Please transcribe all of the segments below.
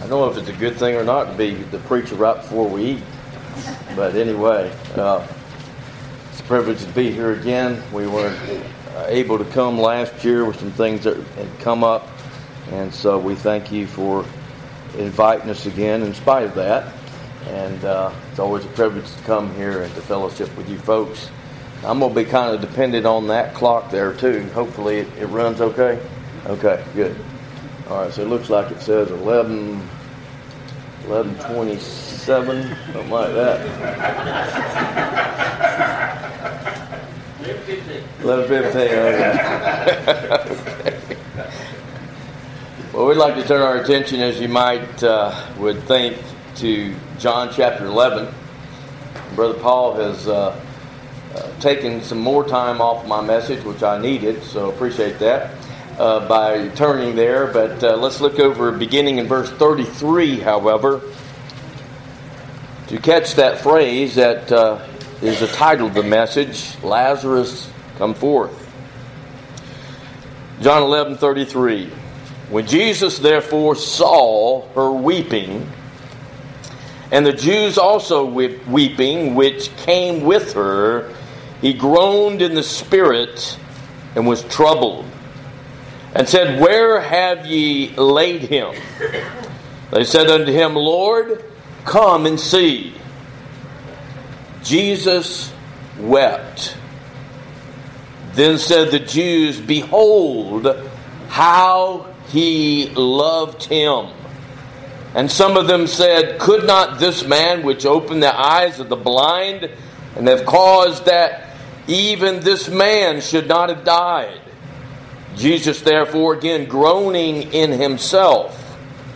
don't know if it's a good thing or not to be the preacher right before we eat. But anyway, it's a privilege to be here again. We were able to come last year with some things that had come up. And so we thank you for inviting us again in spite of that. And it's always a privilege to come here and to fellowship with you folks. I'm going to be kind of dependent on that clock there too. Hopefully it runs okay. Okay, good. All right, so it looks like it says 11:27, something like that. 11:15, okay. Well, we'd like to turn our attention, as you might would think, to John chapter 11. Brother Paul has taken some more time off my message, which I needed, so appreciate that. By turning there, but let's look over beginning in verse 33, however, to catch that phrase that is the title of the message, Lazarus, come forth. John 11:33. When Jesus therefore saw her weeping, and the Jews also weeping, which came with her, he groaned in the spirit and was troubled, and said, Where have ye laid him? They said unto him, Lord, come and see. Jesus wept. Then said the Jews, Behold, how he loved him. And some of them said, Could not this man which opened the eyes of the blind, and have caused that even this man should not have died? Jesus, therefore, again groaning in himself,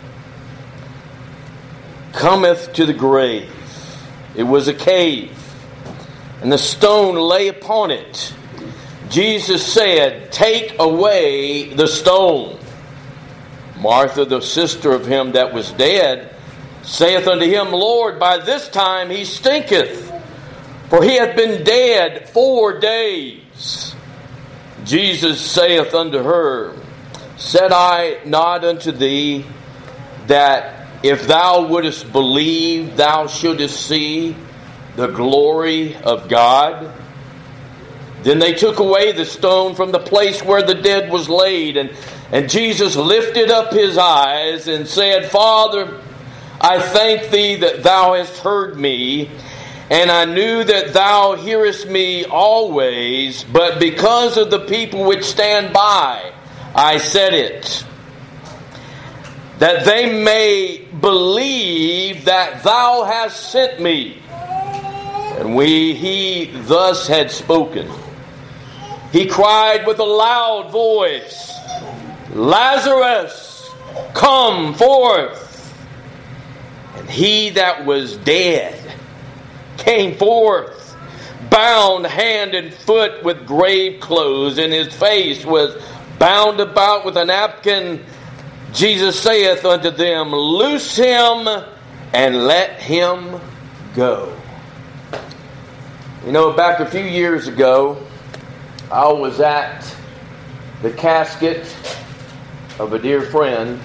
cometh to the grave. It was a cave, and the stone lay upon it. Jesus said, Take away the stone. Martha, the sister of him that was dead, saith unto him, Lord, by this time he stinketh, for he hath been dead 4 days. Jesus saith unto her, Said I not unto thee, that if thou wouldest believe, thou shouldest see the glory of God? Then they took away the stone from the place where the dead was laid, and Jesus lifted up his eyes and said, Father, I thank thee that thou hast heard me, and I knew that thou hearest me always, but because of the people which stand by, I said it, that they may believe that thou hast sent me. And he thus had spoken, he cried with a loud voice, Lazarus, come forth. And he that was dead came forth, bound hand and foot with grave clothes, and his face was bound about with a napkin. Jesus saith unto them, Loose him and let him go. You know, back a few years ago, I was at the casket of a dear friend,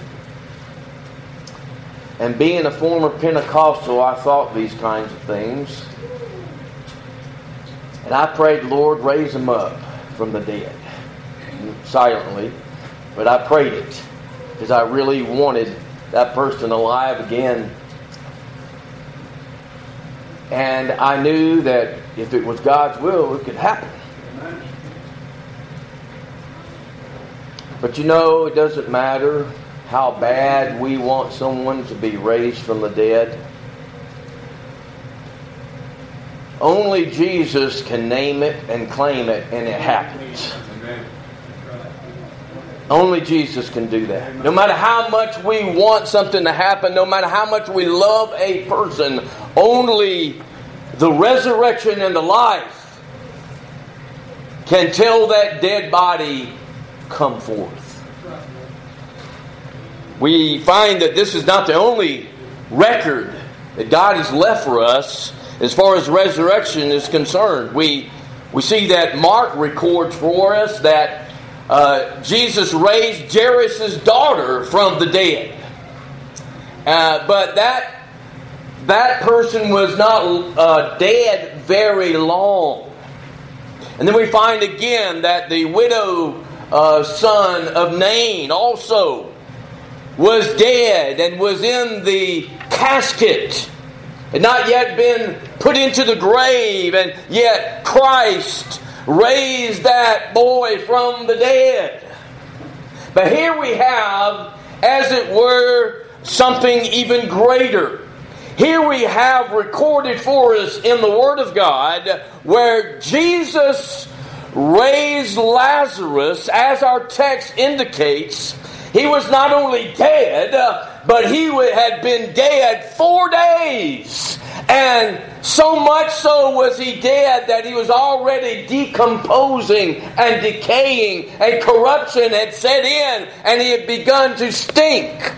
and being a former Pentecostal, I thought these kinds of things. And I prayed, Lord, raise him up from the dead. Silently. But I prayed it, because I really wanted that person alive again. And I knew that if it was God's will, it could happen. But you know, it doesn't matter how bad we want someone to be raised from the dead. Only Jesus can name it and claim it, and it happens. Only Jesus can do that. No matter how much we want something to happen, no matter how much we love a person, only the resurrection and the life can tell that dead body, come forth. We find that this is not the only record that God has left for us as far as resurrection is concerned. We see that Mark records for us that Jesus raised Jairus' daughter from the dead. But that person was not dead very long. And then we find again that the widow son of Nain also was dead and was in the casket. Had not yet been put into the grave, and yet Christ raised that boy from the dead. But here we have, as it were, something even greater. Here we have recorded for us in the Word of God where Jesus raised Lazarus, as our text indicates. He was not only dead, but he had been dead 4 days. And so much so was he dead that he was already decomposing and decaying, and corruption had set in, and he had begun to stink.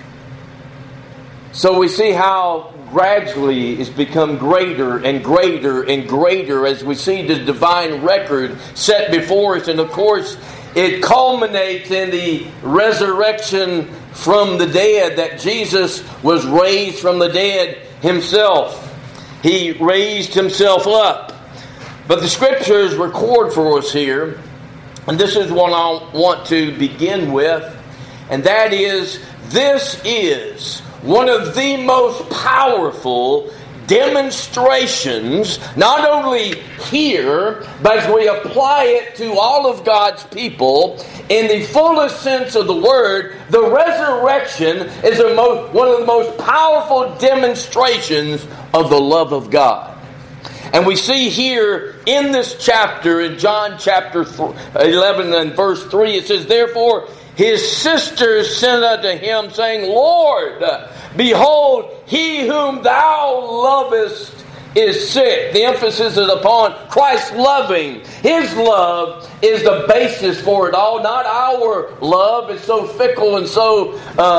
So we see how gradually it's become greater and greater and greater as we see the divine record set before us. And of course, it culminates in the resurrection from the dead, that Jesus was raised from the dead himself. He raised himself up. But the Scriptures record for us here, and this is what I want to begin with, and that is, this is one of the most powerful demonstrations, not only here, but as we apply it to all of God's people, in the fullest sense of the word. The resurrection is one of the most powerful demonstrations of the love of God. And we see here in this chapter, in John chapter 11 and verse 3, it says, "Therefore his sisters sent unto him, saying, Lord, behold, he whom thou lovest is sick." The emphasis is upon Christ loving. His love is the basis for it all, not our love. It's so fickle and so,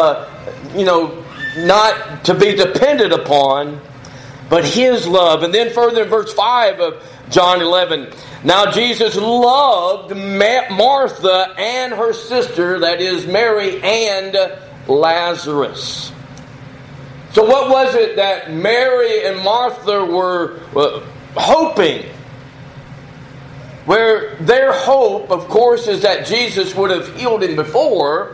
not to be dependent upon, but His love. And then further in verse 5 of John 11, "Now Jesus loved Martha and her sister," that is Mary, "and Lazarus." So what was it that Mary and Martha were hoping? Where their hope, of course, is that Jesus would have healed him before,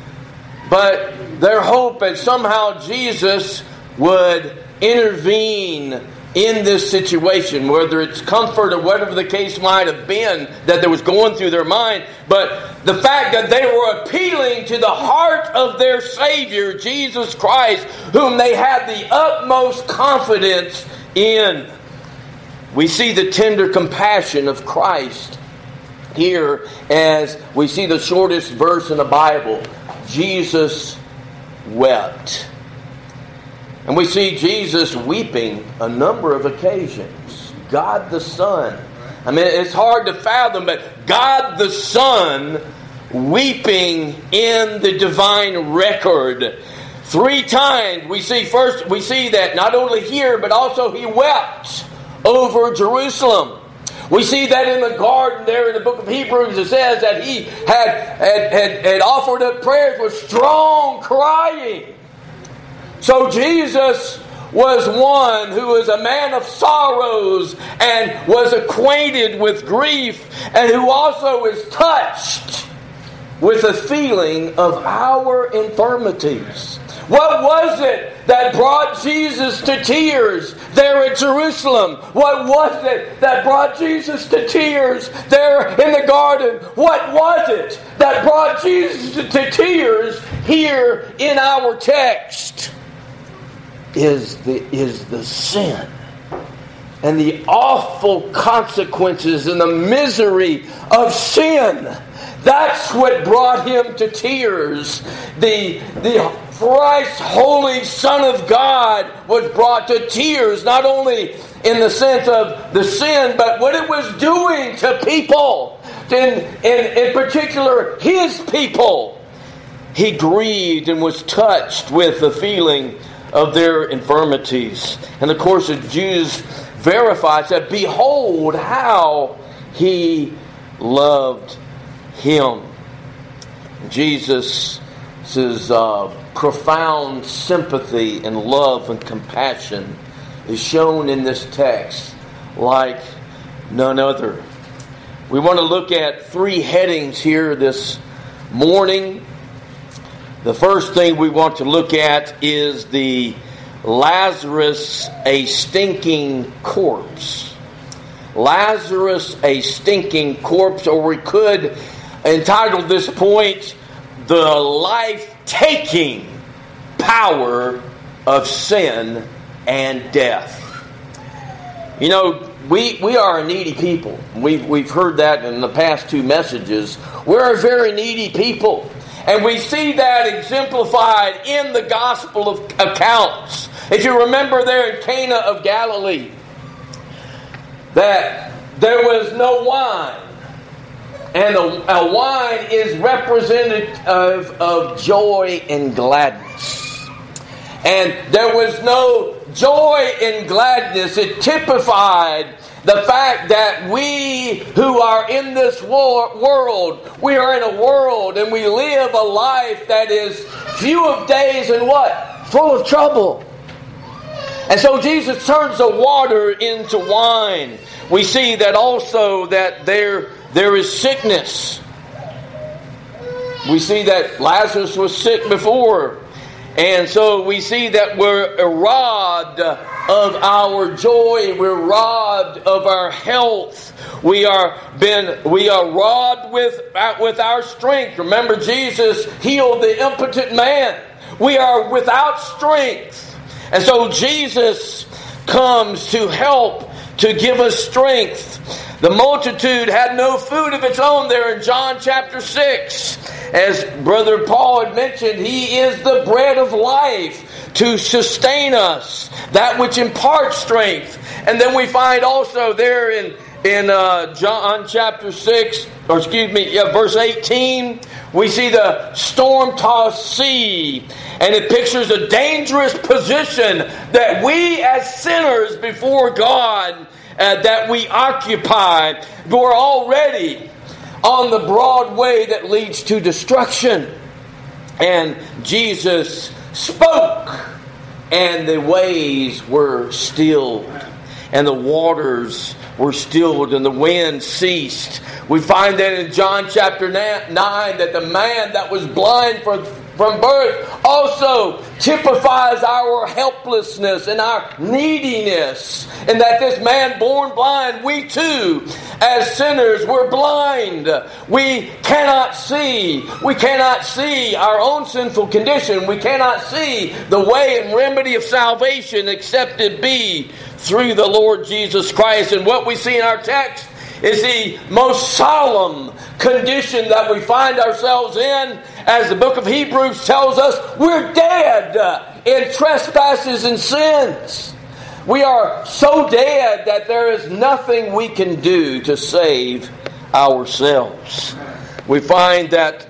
but their hope that somehow Jesus would intervene in this situation, whether it's comfort or whatever the case might have been that was going through their mind. But the fact that they were appealing to the heart of their Savior, Jesus Christ, whom they had the utmost confidence in. We see the tender compassion of Christ here as we see the shortest verse in the Bible. Jesus wept. And we see Jesus weeping a number of occasions. God the Son. I mean, it's hard to fathom, but God the Son weeping in the divine record. 3 times we see that not only here, but also He wept over Jerusalem. We see that in the garden there in the book of Hebrews. It says that He had offered up prayers with strong crying. So Jesus was one who was a man of sorrows and was acquainted with grief, and who also is touched with a feeling of our infirmities. What was it that brought Jesus to tears there at Jerusalem? What was it that brought Jesus to tears there in the garden? What was it that brought Jesus to tears here in our text? Is the sin and the awful consequences and the misery of sin. That's what brought Him to tears. The thrice holy Son of God was brought to tears, not only in the sense of the sin, but what it was doing to people, in particular His people. He grieved and was touched with the feeling of their infirmities. And of course the Jews verified that, behold how He loved him. Jesus profound sympathy and love and compassion is shown in this text like none other. We want to look at three headings here this morning. The first thing we want to look at is the Lazarus, a stinking corpse. Lazarus, a stinking corpse, or we could entitle this point, the life-taking power of sin and death. You know, we are a needy people. We've heard that in the past two messages. We're a very needy people. And we see that exemplified in the gospel of accounts. If you remember there in Cana of Galilee, that there was no wine. And a wine is representative of joy and gladness. And there was no joy and gladness. It typified the fact that we who are in this world, we are in a world and we live a life that is few of days and what? Full of trouble. And so Jesus turns the water into wine. We see that also that there is sickness. We see that Lazarus was sick before. And so we see that we're robbed of our joy. We're robbed of our health. We are robbed with our strength. Remember, Jesus healed the impotent man. We are without strength. And so Jesus comes to help, to give us strength. The multitude had no food of its own there in John chapter 6. As Brother Paul had mentioned, He is the bread of life to sustain us, that which imparts strength. And then we find also there in John chapter 6, verse 18, we see the storm-tossed sea. And it pictures a dangerous position that we as sinners before God that we occupy. We're already on the broad way that leads to destruction. And Jesus spoke, and the waves were stilled, and the waters were stilled, and the wind ceased. We find that in John chapter 9 that the man that was blind from birth also typifies our helplessness and our neediness. And that this man born blind, we too, as sinners, we're blind. We cannot see. We cannot see our own sinful condition. We cannot see the way and remedy of salvation except it be through the Lord Jesus Christ. And what we see in our text is the most solemn condition that we find ourselves in. As the book of Hebrews tells us, we're dead in trespasses and sins. We are so dead that there is nothing we can do to save ourselves. We find that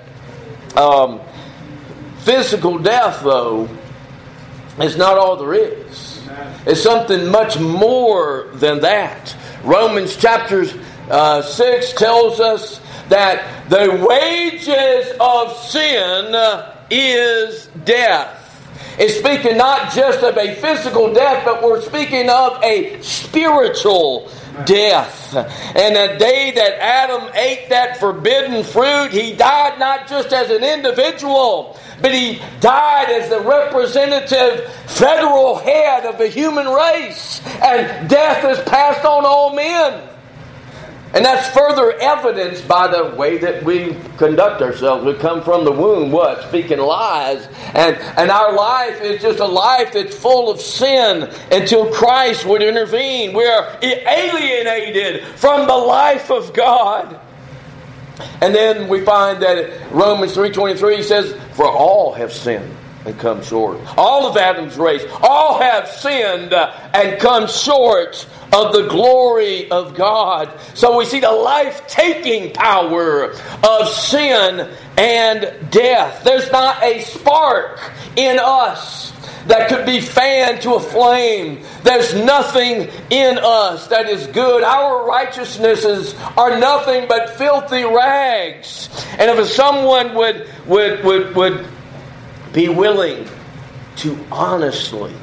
physical death, though, is not all there is. It's something much more than that. Romans chapter 6 tells us that the wages of sin is death. It's speaking not just of a physical death, but we're speaking of a spiritual death. And the day that Adam ate that forbidden fruit, he died not just as an individual, but he died as the representative federal head of the human race. And death is passed on all men. And that's further evidenced by the way that we conduct ourselves. We come from the womb, speaking lies. And our life is just a life that's full of sin until Christ would intervene. We are alienated from the life of God. And then we find that Romans 3:23 says, for all have sinned and come short. All of Adam's race, all have sinned and come short of the glory of God. So we see the life-taking power of sin and death. There's not a spark in us that could be fanned to a flame. There's nothing in us that is good. Our righteousnesses are nothing but filthy rags. And if someone would be willing to honestly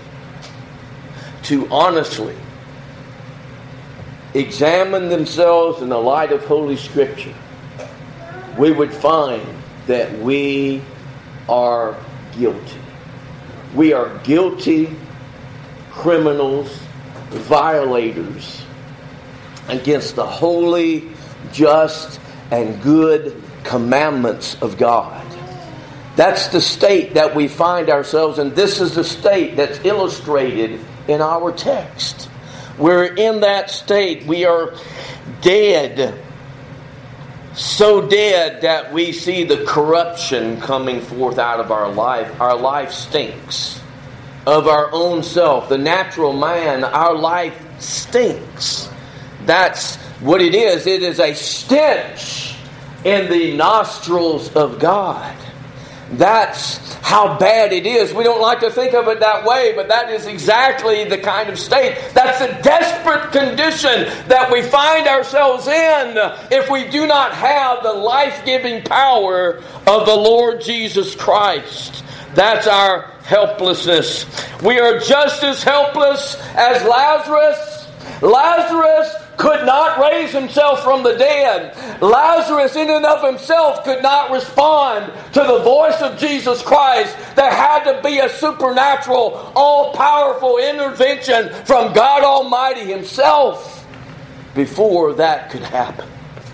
examine themselves in the light of Holy Scripture, we would find that we are guilty. We are guilty criminals, violators against the holy, just, and good commandments of God. That's the state that we find ourselves in. This is the state that's illustrated in our text. We're in that state. We are dead. So dead that we see the corruption coming forth out of our life. Our life stinks. Of our own self, the natural man, our life stinks. That's what it is. It is a stench in the nostrils of God. That's how bad it is. We don't like to think of it that way, but that is exactly the kind of state. That's a desperate condition that we find ourselves in if we do not have the life-giving power of the Lord Jesus Christ. That's our helplessness. We are just as helpless as Lazarus. Lazarus could not raise himself from the dead. Lazarus in and of himself could not respond to the voice of Jesus Christ. There had to be a supernatural, all-powerful intervention from God Almighty Himself before that could happen.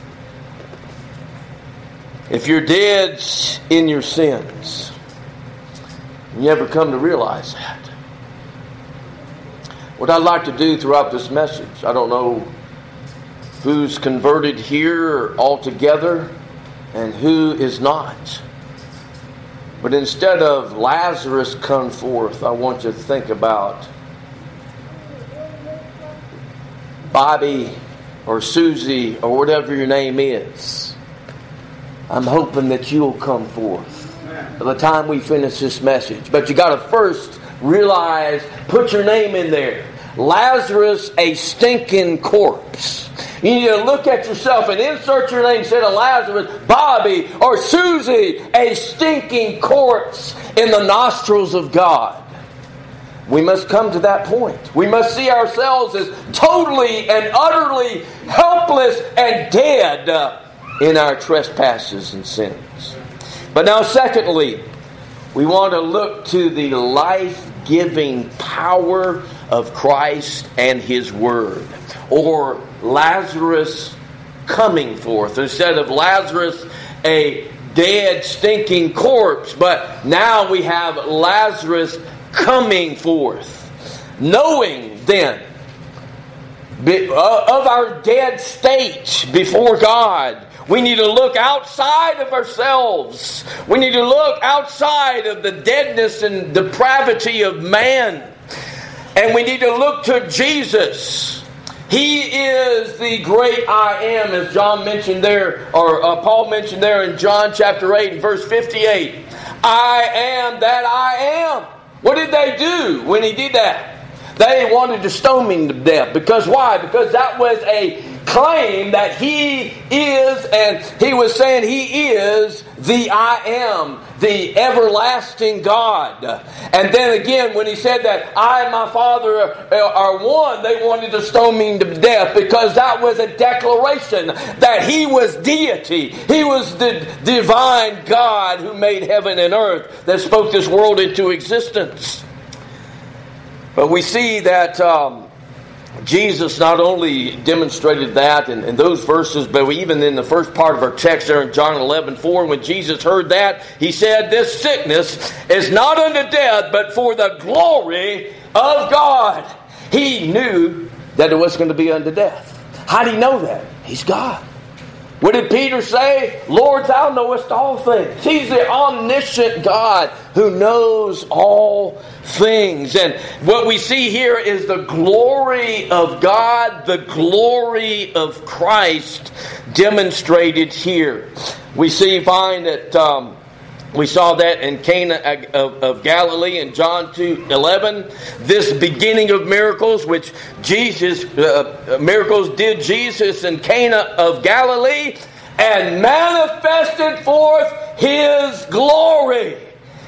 If you're dead in your sins, you never come to realize that. What I'd like to do throughout this message, I don't know who's converted here altogether and who is not. But instead of Lazarus come forth, I want you to think about Bobby or Susie or whatever your name is. I'm hoping that you'll come forth by the time we finish this message. But you got to first realize, put your name in there. Lazarus, a stinking corpse. You need to look at yourself and insert your name instead of Lazarus, Bobby or Susie, a stinking corpse in the nostrils of God. We must come to that point. We must see ourselves as totally and utterly helpless and dead in our trespasses and sins. But now secondly, we want to look to the life-giving power of Christ and His Word. Or Lazarus coming forth. Instead of Lazarus, a dead, stinking corpse. But now we have Lazarus coming forth. Knowing then of our dead state before God, we need to look outside of ourselves. We need to look outside of the deadness and depravity of man. And we need to look to Jesus. He is the great I am, as John mentioned there, or Paul mentioned there in John chapter 8 and verse 58. I am that I am. What did they do when He did that? They wanted to stone Him to death. Because why? Because that was a claim that He is, and He was saying He is the I am, the everlasting God. And then again, when He said that I and my Father are one, they wanted to stone Him to death because that was a declaration that He was deity. He was the divine God who made heaven and earth, that spoke this world into existence. But we see that Jesus not only demonstrated that in those verses, but even in the first part of our text there in John 11:4, when Jesus heard that, He said, this sickness is not unto death, but for the glory of God. He knew that it was going to be unto death. How did He know that? He's God. What did Peter say? Lord, Thou knowest all things. He's the omniscient God who knows all things. And what we see here is the glory of God, the glory of Christ demonstrated here. We find that we saw that in Cana of Galilee in John 2:11. This beginning of miracles, which miracles did Jesus in Cana of Galilee, and manifested forth His glory.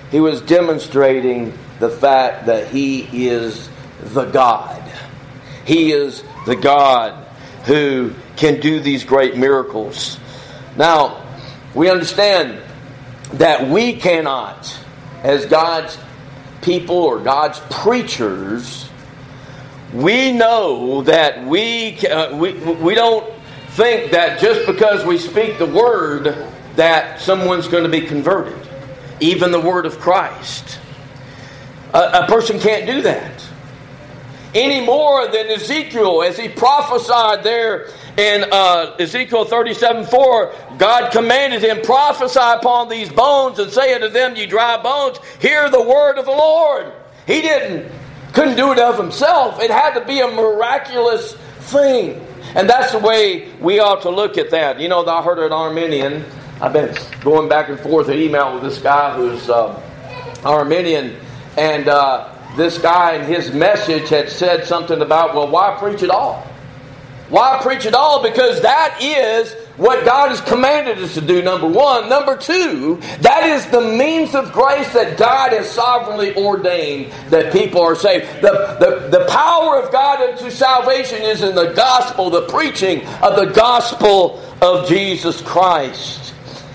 He was demonstrating the fact that He is the God. He is the God who can do these great miracles. Now, we understand that we cannot, as God's people or God's preachers, we know that we don't think that just because we speak the Word that someone's going to be converted. Even the Word of Christ. A person can't do that. Any more than Ezekiel, as he prophesied there in Ezekiel 37:4, God commanded him, prophesy upon these bones and say unto them, ye dry bones, hear the word of the Lord. He couldn't do it of himself. It had to be a miraculous thing. And that's the way we ought to look at that. You know, I heard an Arminian. I've been going back and forth an email with this guy who's Arminian. And this guy in his message had said something about, well, why preach at all? Why preach at all? Because that is what God has commanded us to do, number one. Number two, that is the means of grace that God has sovereignly ordained that people are saved. The power of God unto salvation is in the gospel, the preaching of the gospel of Jesus Christ.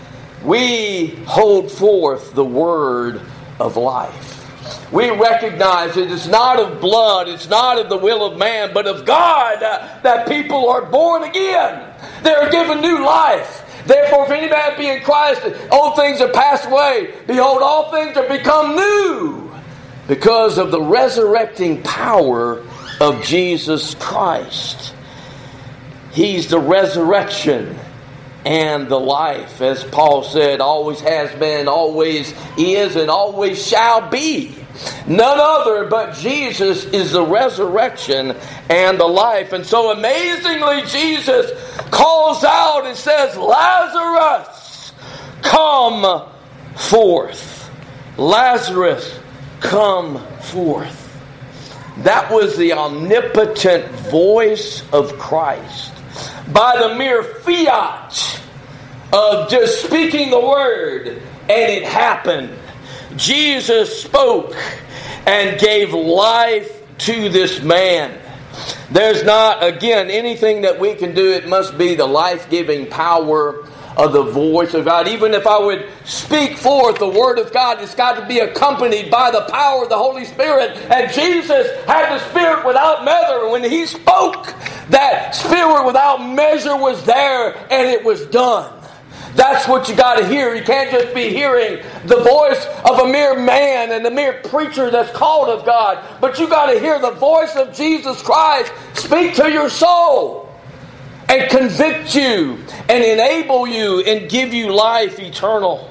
We hold forth the word of life. We recognize it is not of blood, it's not of the will of man, but of God that people are born again. They are given new life. Therefore, if any man be in Christ, old things are passed away. Behold, all things are become new because of the resurrecting power of Jesus Christ. He's the resurrection and the life, as Paul said, always has been, always is, and always shall be. None other but Jesus is the resurrection and the life. And so amazingly, Jesus calls out and says, Lazarus, come forth. Lazarus, come forth. That was the omnipotent voice of Christ. By the mere fiat of just speaking the word, and it happened. Jesus spoke and gave life to this man. There's not, again, anything that we can do. It must be the life-giving power of the voice of God. Even if I would speak forth the word of God, it's got to be accompanied by the power of the Holy Spirit. And Jesus had the Spirit without measure. When He spoke, that Spirit without measure was there, and it was done. That's what you got to hear. You can't just be hearing the voice of a mere man and a mere preacher that's called of God. But you got to hear the voice of Jesus Christ speak to your soul and convict you and enable you and give you life eternal.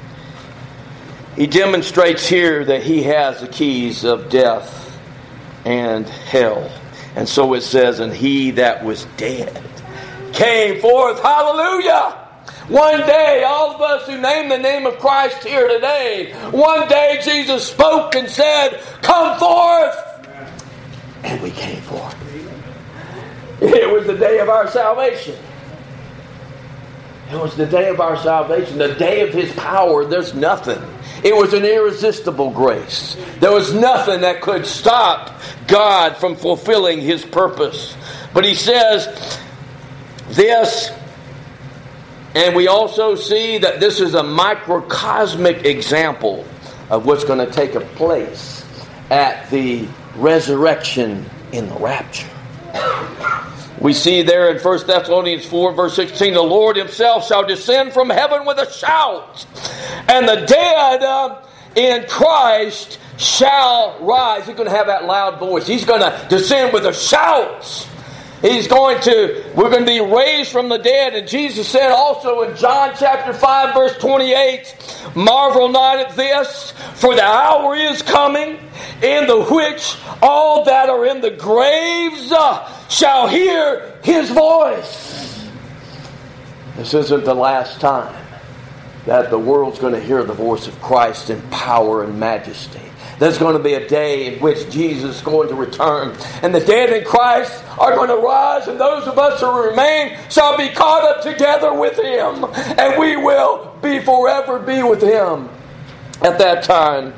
He demonstrates here that He has the keys of death and hell. And so it says, and He that was dead came forth. Hallelujah! One day, all of us who name the name of Christ here today, one day Jesus spoke and said, come forth! And we came forth. It was the day of our salvation. It was the day of our salvation, the day of His power. There's nothing. It was an irresistible grace. There was nothing that could stop God from fulfilling His purpose. But He says this. And we also see that this is a microcosmic example of what's going to take place at the resurrection in the rapture. We see there in 1 Thessalonians 4 verse 16, the Lord Himself shall descend from heaven with a shout, and the dead in Christ shall rise. He's going to have that loud voice. He's going to descend with a shout. We're going to be raised from the dead. And Jesus said also in John chapter 5 verse 28, marvel not at this, for the hour is coming, in the which all that are in the graves shall hear His voice. This isn't the last time that the world's going to hear the voice of Christ in power and majesty. There's going to be a day in which Jesus is going to return. And the dead in Christ are going to rise. And those of us who remain shall be caught up together with Him. And we will forever be with Him. at that time.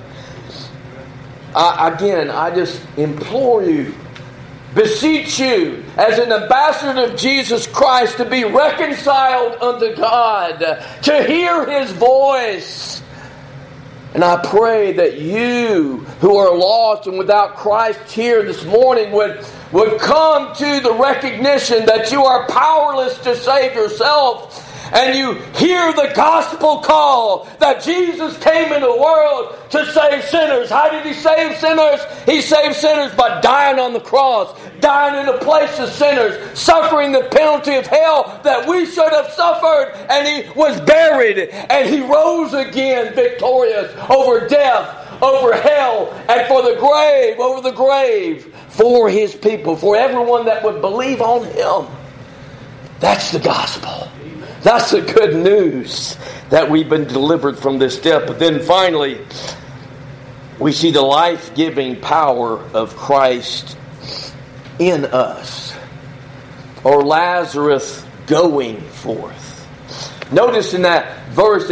I just implore you, beseech you, as an ambassador of Jesus Christ, to be reconciled unto God, to hear His voice. And I pray that you who are lost and without Christ here this morning would come to the recognition that you are powerless to save yourself. And you hear the gospel call that Jesus came in the world to save sinners. How did He save sinners? He saved sinners by dying on the cross, dying in the place of sinners, suffering the penalty of hell that we should have suffered. And He was buried, and He rose again victorious over death, over hell, and for the grave, over the grave, for His people, for everyone that would believe on Him. That's the gospel. That's the good news, that we've been delivered from this death. But then finally, we see the life-giving power of Christ in us, or Lazarus going forth. Notice in that verse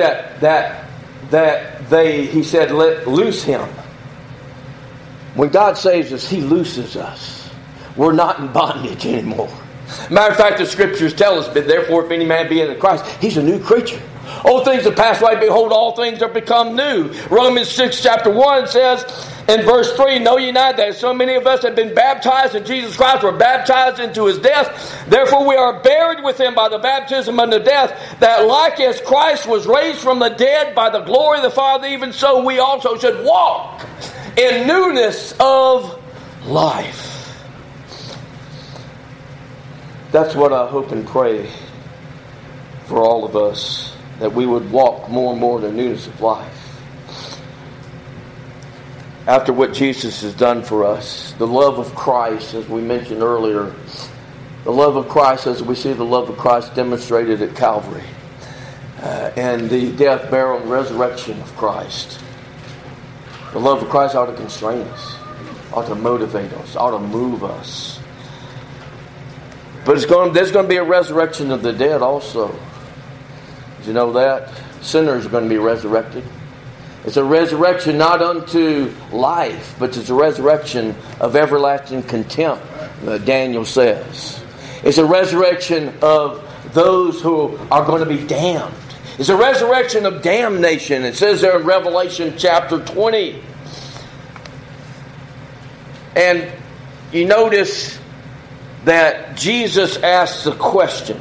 he said, "Let loose him." When God saves us, He looses us. We're not in bondage anymore. Matter of fact, the Scriptures tell us, "But therefore, if any man be in Christ, he's a new creature. Old things have passed away, behold, all things are become new." Romans 6 chapter 1 says in verse 3, "Know ye not that so many of us have been baptized in Jesus Christ, were baptized into His death? Therefore we are buried with Him by the baptism unto death, that like as Christ was raised from the dead by the glory of the Father, even so we also should walk in newness of life." That's what I hope and pray for all of us, that we would walk more and more in the newness of life. After what Jesus has done for us, the love of Christ, as we mentioned earlier, the love of Christ, as we see the love of Christ demonstrated at Calvary, and the death, burial, and resurrection of Christ. The love of Christ ought to constrain us, ought to motivate us, ought to move us. But there's going to be a resurrection of the dead also. Did you know that? Sinners are going to be resurrected. It's a resurrection not unto life, but it's a resurrection of everlasting contempt, Daniel says. It's a resurrection of those who are going to be damned. It's a resurrection of damnation. It says there in Revelation chapter 20. And you notice that Jesus asks a question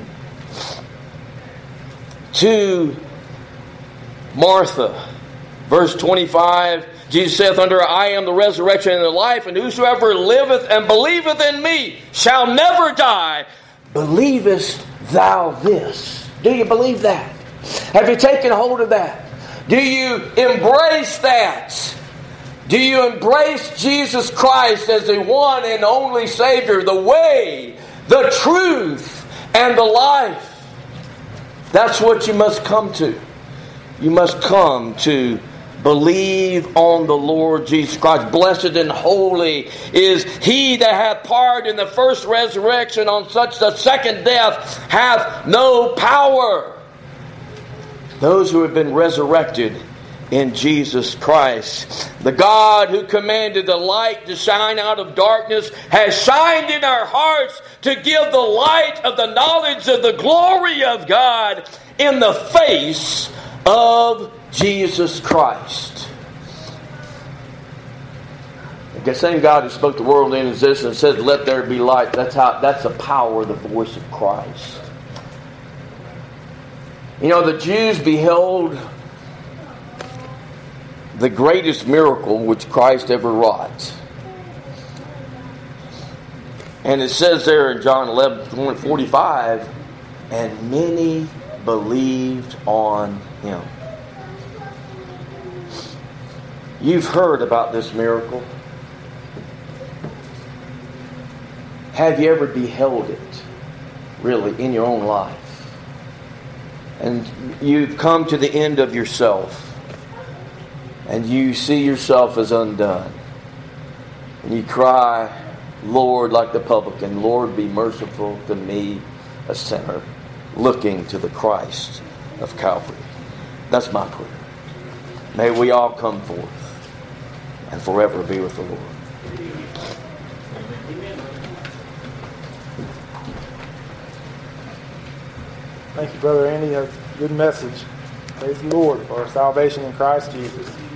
to Martha. Verse 25, Jesus saith unto her, "I am the resurrection and the life, and whosoever liveth and believeth in me shall never die. Believest thou this?" Do you believe that? Have you taken hold of that? Do you embrace that? Do you embrace Jesus Christ as the one and only Savior, the way, the truth, and the life? That's what you must come to. You must come to believe on the Lord Jesus Christ. Blessed and holy is he that hath part in the first resurrection. On such the second death hath no power. Those who have been resurrected in Jesus Christ. The God who commanded the light to shine out of darkness has shined in our hearts to give the light of the knowledge of the glory of God in the face of Jesus Christ. The same God who spoke the world into existence and said, "Let there be light." That's the power of the voice of Christ. You know, the Jews beheld the greatest miracle which Christ ever wrought. And it says there in John 11:45, "And many believed on Him." You've heard about this miracle. Have you ever beheld it, really, in your own life? And you've come to the end of yourself, and you see yourself as undone, and you cry, "Lord," like the publican, "Lord, be merciful to me, a sinner," looking to the Christ of Calvary. That's my prayer. May we all come forth and forever be with the Lord. Thank you, Brother Andy. That's a good message. Praise the Lord for our salvation in Christ Jesus.